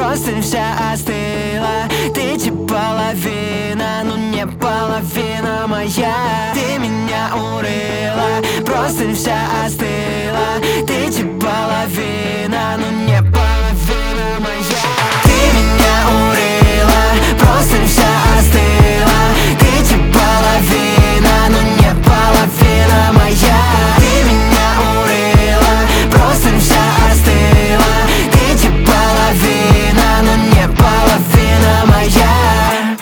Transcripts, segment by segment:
Простынь вся остыла. Ты типа половина, но не половина моя. Ты меня урыла. Простынь вся остыла. Ты типа половина, но не половина моя. Ты меня урыла. Простынь вся остыла. Ты типа половина, но не половина моя. Ты меня урыла. Простынь вся остыла. Ты типа половина, но не половина моя.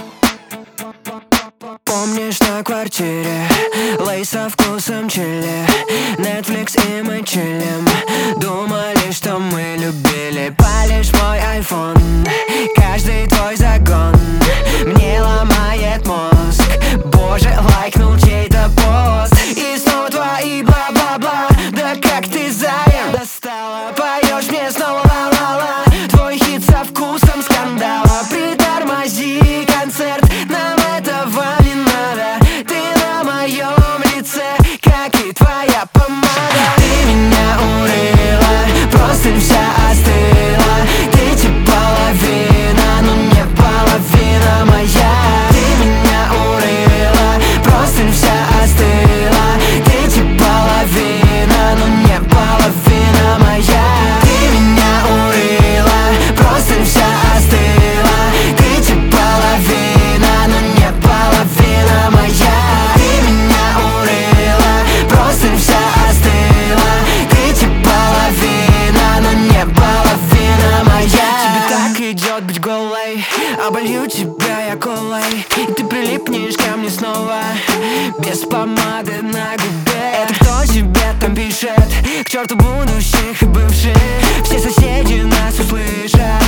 Помнишь, на квартире лей со вкусом чили, Netflix и мы чилим. Думали, что мы любили. Палишь мой iPhone, каждый твой загон мне ломает мозг. Боже, лайкнул чей-то пост, и снова твои бла-бла-бла. Да как ты, зая, достала. Поешь мне снова ла-ла-ла. Твой хит со вкусом скандала. Притормози концерт, нам этого не надо. Ты на моем лице, как и твоя помада. Ты меня урыла. Простынь вся остыла. Ты типа половина, но не половина моя. Ты меня урыла. Простынь вся остыла. Ты типа половина, но не половина моя. Ты меня урыла. Простынь вся остыла. Ты типа половина, но не половина моя. Ты меня урыла. Простынь вся остыла. Ты типа половина, но не половина моя. Тебе так идет быть голой. Оболью тебя я колой, и ты прилипнешь ко мне снова, без помады на губе. Это кто тебе там пишет? К черту будущих и бывших. Все соседи нас услышат.